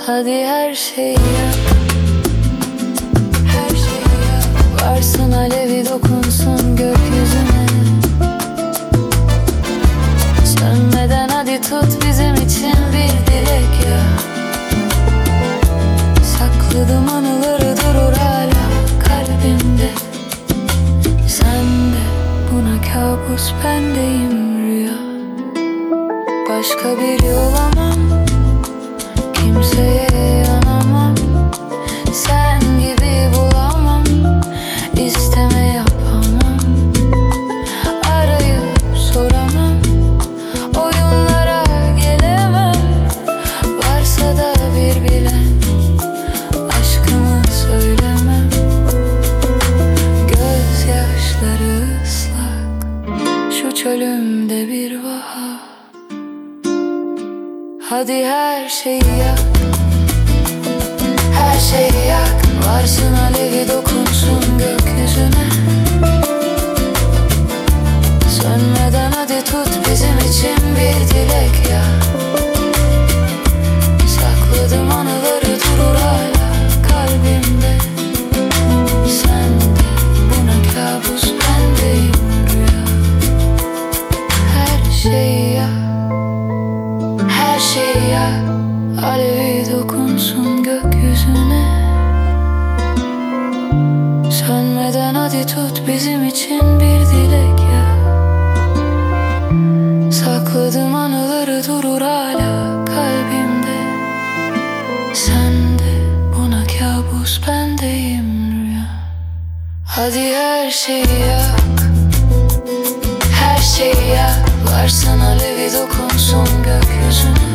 Hadi her şeyi yak, her şeyi yak. Varsın alevi dokunsun gökyüzüne. Sönmeden hadi tut bizim için bir dilek ya. Sakladım anıları durur hala kalbimde. Sen de buna kabus, bendeyim rüya. Başka biri olamam, kimseye yanamam. Sen gibi bulamam, isteme yapamam. Arayıp soramam, oyunlara gelemem. Varsa da bir bilen, aşkımı söylemem. Gözyaşları ıslak, şu çölümde bir bahar. Hadi her şeyi yak, her şeyi yak. Varsın alevi dokunsun gökyüzüne. Sönmeden hadi tut bizim için bir dilek ya. Sakladım anıları durur hala kalbimde. Sen de buna kabus, bendeyim rüya. Her şeyi yak, her şeyi yak. Alevi dokunsun gökyüzüne. Sönmeden hadi tut bizim için bir dilek ya. Sakladım anıları durur hala kalbimde. Sen de buna kabus, bendeyim rüya. Hadi her şeyi yak, her şeyi yak. Varsın alevi dokunsun gökyüzüne.